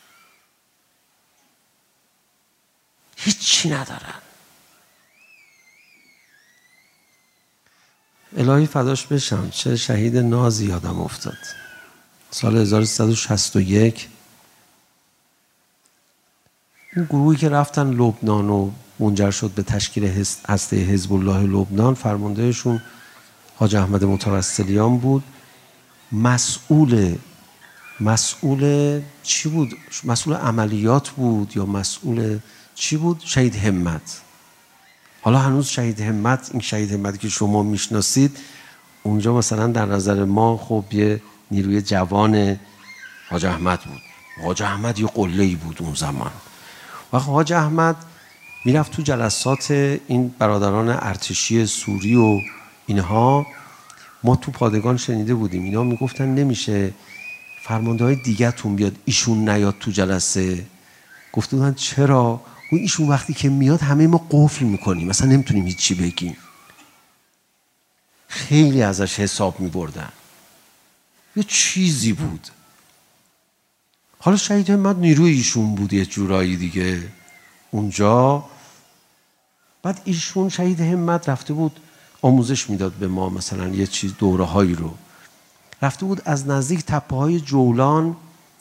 هیچی ندارن. الهی فداش بشم، چه شهید نازی یادم افتاد. سال 1361 این گروهی که رفتن لبنان و منجر شد به تشکیل هسته حزب الله لبنان، فرماندهشون حاج احمد متوسلیان بود. مسئول چی بود؟ مسئول عملیات بود یا مسئول چی بود؟ شهید همت. حالا هنوز شهید همت، این شهید همتی که شما میشناسید، اونجا مثلا در نظر ما خب یه نیروی جوان حاج احمد بود. حاج احمد یه قله‌ای بود اون زمان. وقتی حاج احمد میرفت تو جلسات این برادران ارتشی سوری و اینها، ما تو پادگان شنیده بودیم اینا میگفتن نمیشه فرمانده های دیگه تون بیاد ایشون نیاد تو جلسه. گفته بودن چرا؟ ایشون وقتی که میاد همه ما قفل میکنیم، مثلا نمیتونیم هیچی بگیم. خیلی ازش حساب میبردن. یه چیزی بود. حالا شهید همت نیروی ایشون بود یه جورایی دیگه اونجا. بعد ایشون شهید همت رفته بود آموزش میداد به ما، مثلا یه چیز دوره هایی رو. رفته بود از نزدیک تپه های جولان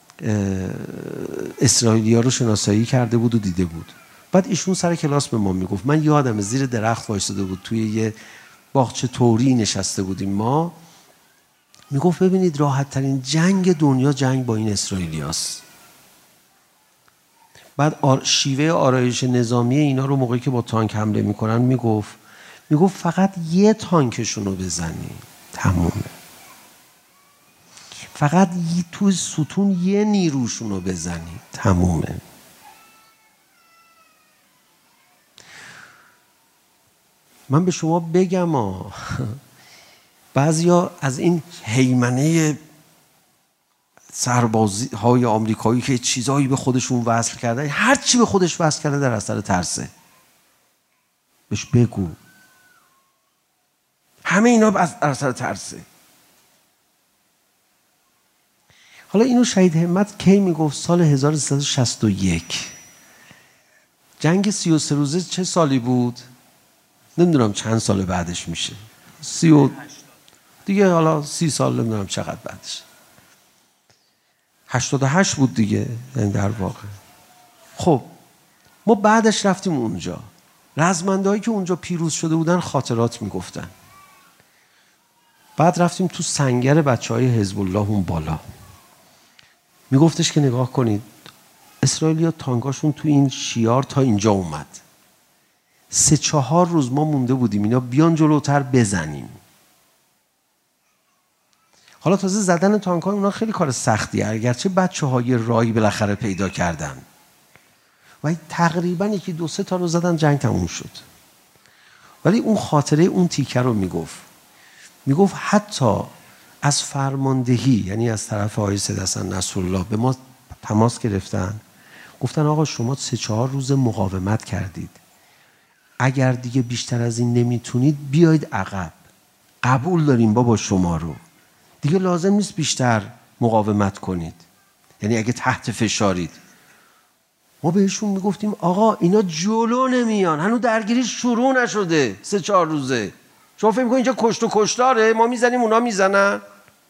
اسرائیلیا رو شناسایی کرده بود و دیده بود. بعد ایشون سر کلاس به ما میگفت، من یادم زیر درخت وایساده بود، توی یه باغچه توری نشسته بودیم ما، میگفت ببینید راحت ترین جنگ دنیا جنگ با این اسرائیلیاست. بعد شیوه آرایش نظامی اینا رو موقعی که با تانک حمله میکنن میگفت فقط یه تانکشون رو بزنی تمومه، فقط تو ستون یه نیروشون رو بزنی تمومه. من به شما بگم بعضیا از این هیمنه سربازی های آمریکایی که چیزایی به خودشون وصل کرده، هر چی به خودش وصل کرده در اثر ترسه. بهش بگو همه اینا از اثر ترسه. حالا اینو شهید همت کی میگفت؟ سال 1361. جنگ 33 روزه چه سالی بود؟ نمیدونم چند سال بعدش میشه، 30 دیگه، حالا 30 سال نمیدونم چقدر بعدش. 88 بود دیگه، یعنی در واقع. خب ما بعدش رفتیم اونجا، رزمندهایی که اونجا پیروز شده بودن خاطرات میگفتن. بعد رفتیم تو سنگر بچهای حزب الله اون بالا، میگفتش که نگاه کنید اسرائیلیا تانکاشون تو این شیار تا اینجا اومد، 3-4 روز ما مونده بودیم اینا بیان جلوتر بزنیم. حالا تازه زدن تانک‌ها اونا خیلی کار سختیه، اگرچه بچه‌های رایی بالاخره پیدا کردن و تقریبا 1-2 تا رو زدن، جنگ تموم شد. ولی اون خاطره اون تیکه رو میگفت حتی از فرماندهی، یعنی از طرف آقای سید حسن نصرالله به ما تماس گرفتن، گفتن آقا شما 3-4 روز مقاومت کردید، اگر دیگه بیشتر از این نمیتونید بیاید عقب، قبول داریم بابا شما رو، دیگه لازم نیست بیشتر مقاومت کنید، یعنی اگه تحت فشارید. ما بهشون میگفتیم آقا اینا جلو نمیان، هنوز درگیری شروع نشده، 3-4 روزه، شما فکر می‌کنید اینجا کشت و کشتاره، ما میزنیم اونا میزنن.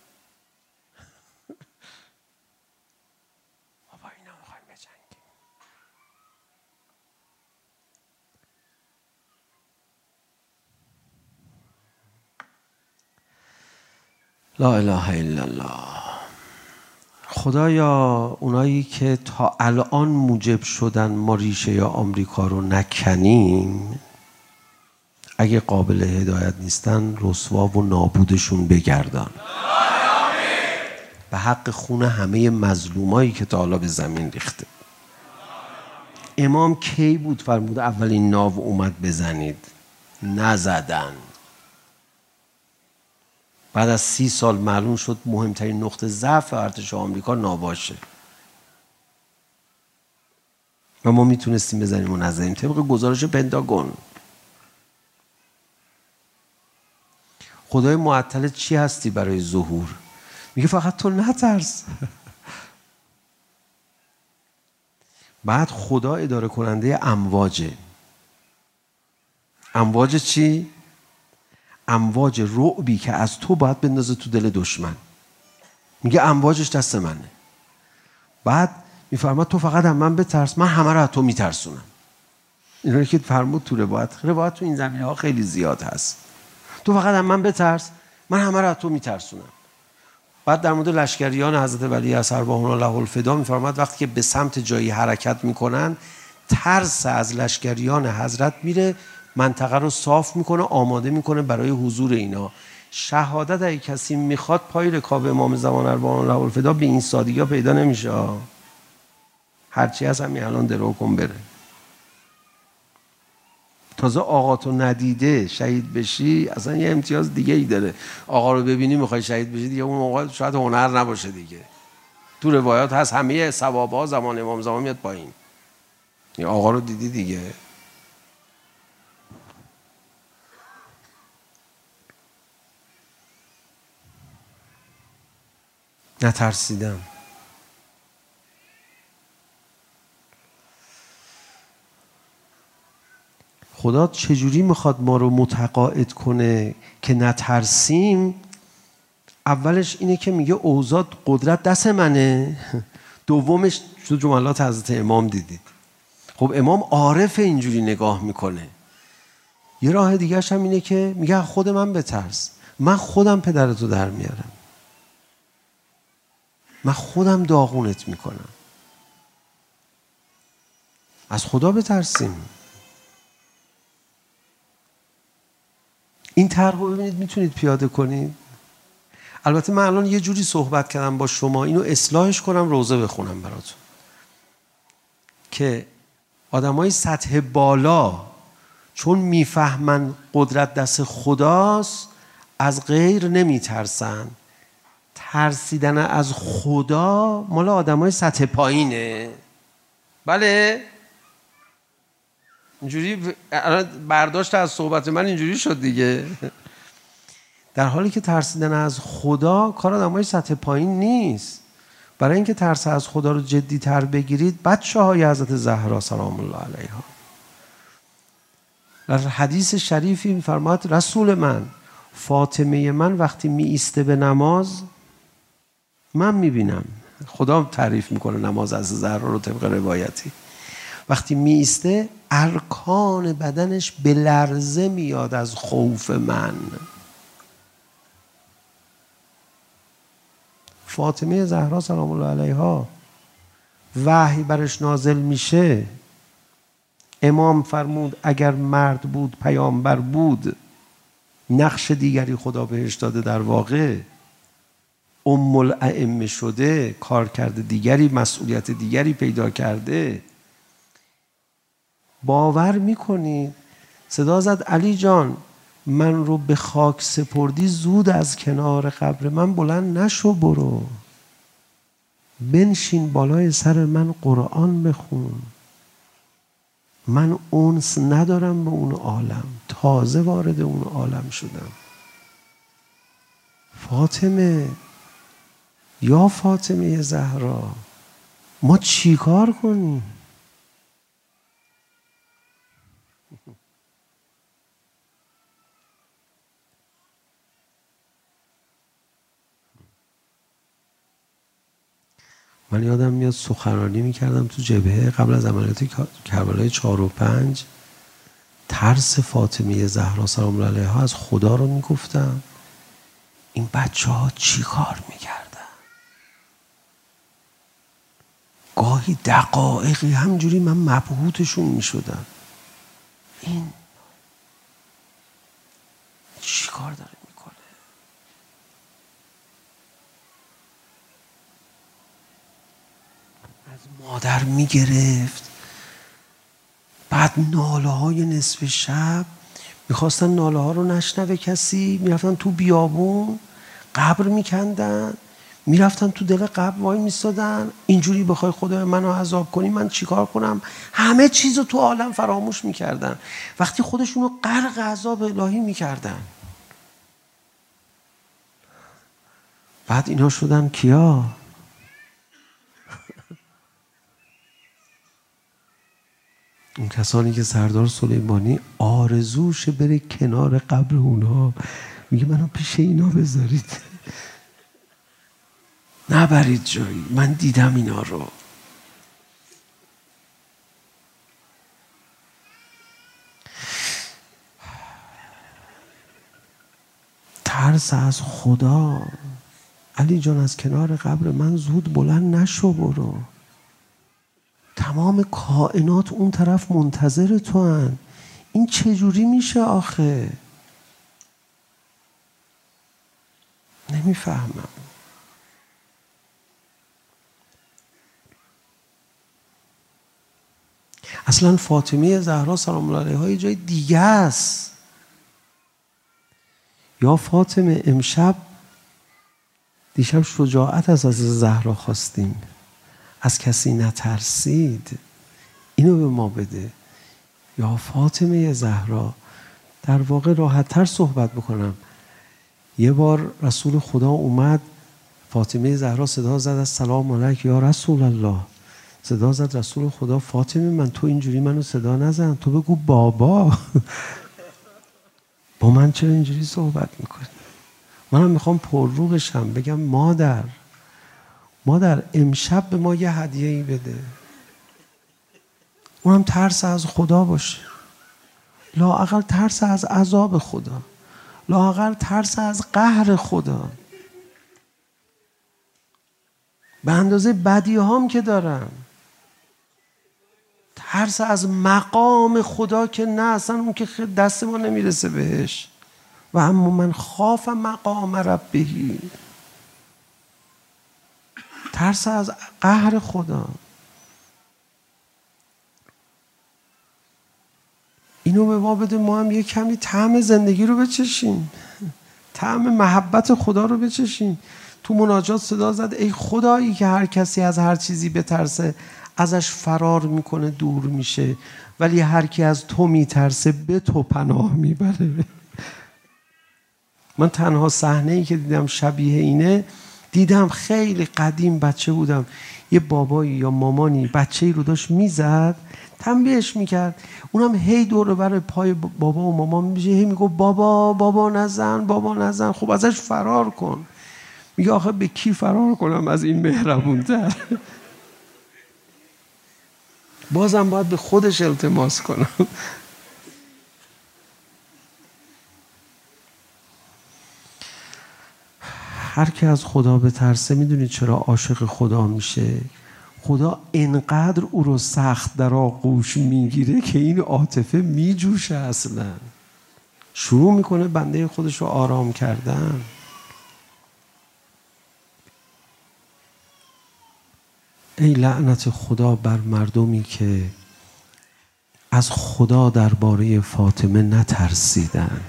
بابا اینا میخوایم بجنگیم. لا اله الا الله. خدایا اونایی که تا الان موجب شدن ما ریشه یا آمریکا رو نکنیم، اگه قابل هدایت نیستن رسوا و نابودشون بگردان به حق خون همه مظلومایی که تا حالا به زمین ریخته. امام کی بود فرمود اولین ناو اومد بزنید؟ نزدن. بعد از 30 سال معلوم شد مهمترین نقطه ضعف ارتش آمریکا ناواشه و ما میتونستیم بزنیم و نزنیم طبق گزارش پنتاگون. خدای معطل چی هستی برای ظهور؟ میگه فقط تو نترس. بعد خدا اداره کننده امواجه. امواج چی؟ امواج رعبی که از تو باید بندازه تو دل دشمن. میگه امواجش دست منه. بعد میفرماد تو فقط از من بترس، من همه رو از تو میترسونم. اینو که فرمود تو روایت تو این زمینه ها خیلی زیاد هست. تو فقط از من بترس، من همه رو از تو میترسونم. بعد در مورد لشکریان حضرت ولی اثر ارواح الله الفدا میفرماد وقتی که به سمت جایی حرکت میکنن، ترس از لشکریان حضرت میره منطقه رو صاف میکنه، آماده میکنه برای حضور اینا. شهادت اگه کسی میخواد پای رکاب امام زمان ارواح الله الفدا به این سادگی ها پیدا نمیشه. هرچی از همین الان درو کن بره. تازه آقا تو ندیده شهید بشی اصلا یه امتیاز دیگه ای داره. آقا رو ببینی میخوای شهید بشی دیگه، اون موقع شاید هنر نباشه دیگه. تو روایات هست همه ثواب‌ها زمان امام زمان میاد پایین. این آقا رو دیدی دیگه. نترسیدم. خدا چجوری میخواد ما رو متقاعد کنه که نترسیم؟ اولش اینه که میگه اوضاع قدرت دست منه. دومش تو جملات حضرت امام دیدید. خب امام عارف اینجوری نگاه میکنه. یه راه دیگه‌ش هم اینه که میگه خود من بترس، من خودم پدرتو در میارم، من خودم داغونت میکنم. از خدا بترسیم. این طرح رو ببینید میتونید پیاده کنید. البته من الان یه جوری صحبت کردم با شما، اینو اصلاحش کنم، روزه بخونم براتون که آدمای سطح بالا چون میفهمن قدرت دست خداست از غیر نمیترسن. ترسیدن از خدا مال آدمای سطح پایینه. بله اینجوری برداشت از صحبت من اینجوری شد دیگه. در حالی که ترسیدن از خدا کار آدمای سطح پایین نیست. برای اینکه ترس از خدا رو جدی تر بگیرید، بچه‌های حضرت زهرا سلام الله علیها در حدیث شریفی می‌فرماد رسول من فاطمه من وقتی می ایسته به نماز من می‌بینم. خدا تعریف میکنه نماز از زهرا رو طبق روایتی. وقتی می ایسته ارکان بدنش به لرزه میاد از خوف من. فاطمه زهرا سلام الله علیها وحی برش نازل میشه، امام فرمود اگر مرد بود پیامبر بود، نقش دیگری خدا بهش داده، در واقع ام الائمه شده، کار کرده دیگری، مسئولیت دیگری پیدا کرده. باور میکنید صدا زد علی جان من رو به خاک سپردی، زود از کنار قبر من بلند نشو، برو بنشین بالای سر من قرآن بخون. من انس ندارم به اون عالم، تازه وارد اون عالم شدم. فاطمه، یا فاطمه زهرا، ما چی کار کنیم؟ من یادم میاد سخنرانی میکردم تو جبهه قبل از عملیات کربلای 4 و 5. ترس فاطمه زهرا سلام الله علیها از خدا رو میگفتم. این بچه ها چی کار میکردن؟ گاهی دقایقی همجوری من مبهوتشون میشدم. این چی کار داره میکنه؟ از مادر میگرفت. بعد ناله های نصف شب میخواستن ناله ها رو نشنوه کسی، میرفتن تو بیابون قبر میکندن، میرفتن تو دل قبر وای میستادن. اینجوری بخوای خدا منو عذاب کنی من چیکار کنم؟ همه چیز رو تو عالم فراموش میکردن وقتی خودشون رو غرق عذاب الهی میکردن. بعد اینا شدن کیا؟ اون کسانی که سردار سلیمانی آرزوشه بره کنار قبر اونها، میگه منو پیش اینا بذارید، نبرید جایی، من دیدم اینا رو. ترس از خدا. علی جان از کنار قبر من زود بلند نشو، برو. تمام کائنات اون طرف منتظر تو هن. این چجوری میشه آخه؟ نمیفهمم. اصلا فاطمه زهرا سلام الله علیها یه جای دیگه است. یا فاطمه دیشب شجاعت از زهرا خواستیم، از کسی نترسید، اینو به ما بده. یا فاطمه زهرا، در واقع راحت تر صحبت بکنم. یه بار رسول خدا اومد، فاطمه زهرا صدا زد السلام علیک یا رسول الله. صدا زد رسول خدا فاطمه من تو اینجوری منو صدا نزن، تو بگو بابا. با من چرا اینجوری صحبت میکنی؟ منم میخوام پررو بشم بگم مادر امشب به ما یه هدیه‌ای بده، اونم ترس از خدا باشه، لااقل ترس از عذاب خدا، لااقل ترس از قهر خدا. به اندازه بدیهام که دارم، ترس از مقام خدا که نه، اصلا اون که دست ما نمیرسه بهش. و اما من خاف مقام ربه، ترس از قهر خدا. اینو به ما بده، ما هم یه کمی طعم زندگی رو بچشیم، طعم محبت خدا رو بچشیم. تو مناجات صدا زد ای خدایی که هر کسی از هر چیزی بترسه ازش فرار میکنه، دور میشه، ولی هر کی از تو میترسه به تو پناه میبره. من تنها صحنه‌ای که دیدم شبیه اینه، دیدم خیلی قدیم بچه بودم، یه بابایی یا مامانی بچه‌ای رو داشت میزد، تنبیهش میکرد، اونم هی دور بر پای بابا و مامان میشه، هی میگه بابا نزن، بابا نزن، خب ازش فرار کن. میگه آخه به کی فرار کنم از این مهربونتر؟ بازم باید به خودش التماس کنم. هر کی از خدا بترسه، میدونید چرا عاشق خدا میشه؟ خدا انقدر او رو سخت در آغوش میگیره که این عاطفه میجوشه، اصلا شروع میکنه بنده خودش رو آرام کردن. ای لعنت خدا بر مردمی که از خدا درباره فاطمه نترسیدن.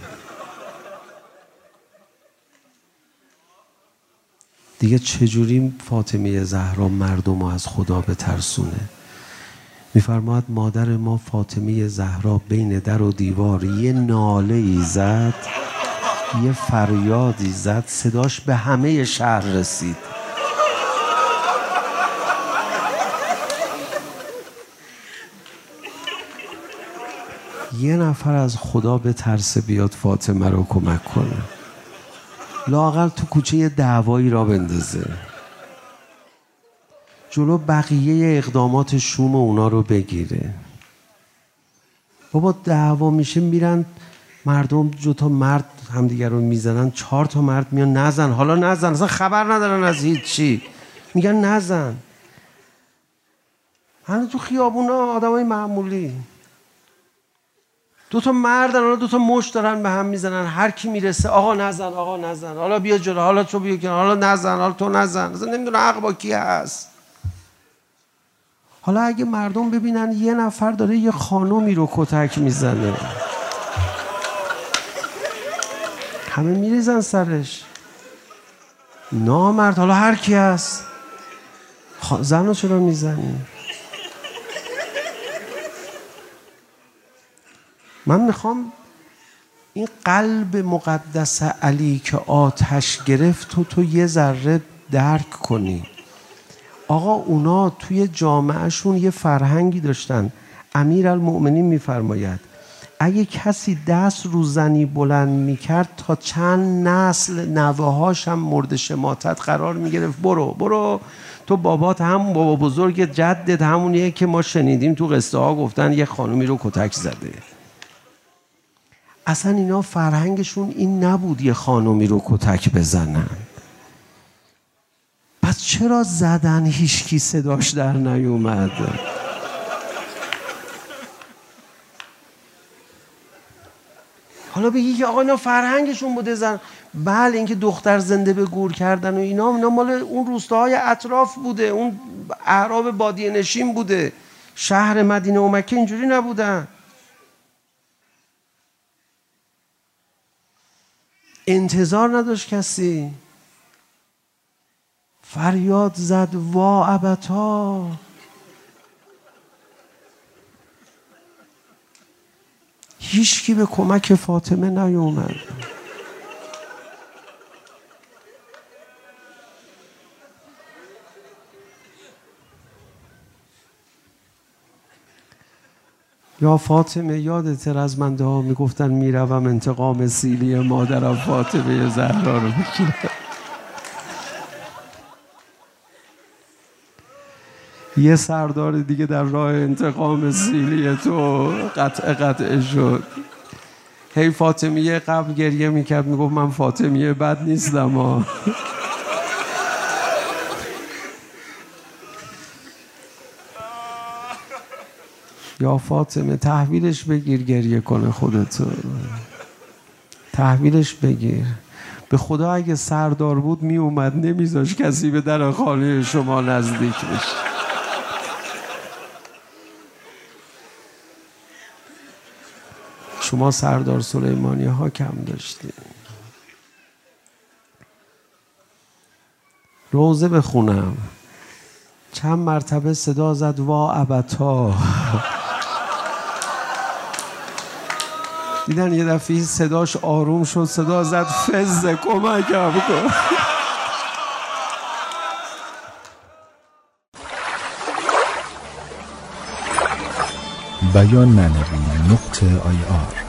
دیگه چجوری فاطمه زهرا مردم رو از خدا بترسونه؟ میفرماید مادر ما فاطمه زهرا بین در و دیوار یه ناله‌ای زد، یه فریادی زد، صداش به همه شهر رسید. یه نفر از خدا به ترس بیاد فاطمه رو کمک کنه، لااقل تو کوچه یه دعوایی را بندازه، جلو بقیه اقدامات شوم اونا رو بگیره. بابا دعوا میشه میرن مردم، 2 تا مرد همدیگر رو میزنن، 4 تا مرد میان نزن، حالا نزن، اصلا خبر ندارن از هیچی، میگن نزن. همه تو خیابونا آدمای معمولی، 2 تا مردن، حالا 2 تا مشت دارن به هم میزنن، هر کی میرسه آقا نزن، آقا نزن، حالا بیا جلو، حالا تو بیا کنار، حالا نزن، حالا تو نزن، اصلا نمیدونه حق با کی هست. حالا اگه مردم ببینن یه نفر داره یه خانومی رو کتک میزنه، همه میریزن سرش، نامرد، حالا هر کی هست، زن رو چرا میزنی؟ من میخوام این قلب مقدس علی که آتش گرفت تو یه ذره درک کنی. آقا اونا توی جامعهشون یه فرهنگی داشتن. امیرالمؤمنین میفرماید اگه کسی دست رو زنی بلند میکرد تا چند نسل نوه‌هاش هم مورد شماتت قرار میگرفت. برو تو بابات هم بابا بزرگ جدت همونیه که ما شنیدیم تو قصه ها گفتن یه خانومی رو کتک زده. اصلا اینا فرهنگشون این نبود یه خانومی رو کتک بزنن. پس چرا زدن هیچکی صداش در نیومد؟ حالا بگی که آقا اینا فرهنگشون بوده زن. بله اینکه دختر زنده به گور کردن و اینا مال اون روستاهای اطراف بوده، اون اعراب بادیه نشین بوده، شهر مدینه و مکه اینجوری نبودن. انتظار نداشت کسی، فریاد زد وا ابتا. هیچ کی به کمک فاطمه نیومد. یا فاطمه یادت رزمنده ها میگفتن میروم انتقام سیلی مادرم فاطمه زهرا رو بگیرم. یه سردار دیگه در راه انتقام سیلی تو قطع شد. هی فاطمیه قبل گریه میکرد میگفت من فاطمیه بد نیستم ها. یا فاطمه تحویلش بگیر گریه کنه خودتو، تحویلش بگیر. به خدا اگه سردار بود می اومد نمیذاش کسی به در خانه شما نزدیک بشه. شما سردار سلیمانی ها کم داشتید. روزه بخونم. چند مرتبه صدا زد وا ابتا. دیدن یه دفعه صداش آروم شد، صدا زد فز کمکم کن. بیان معنوی .ir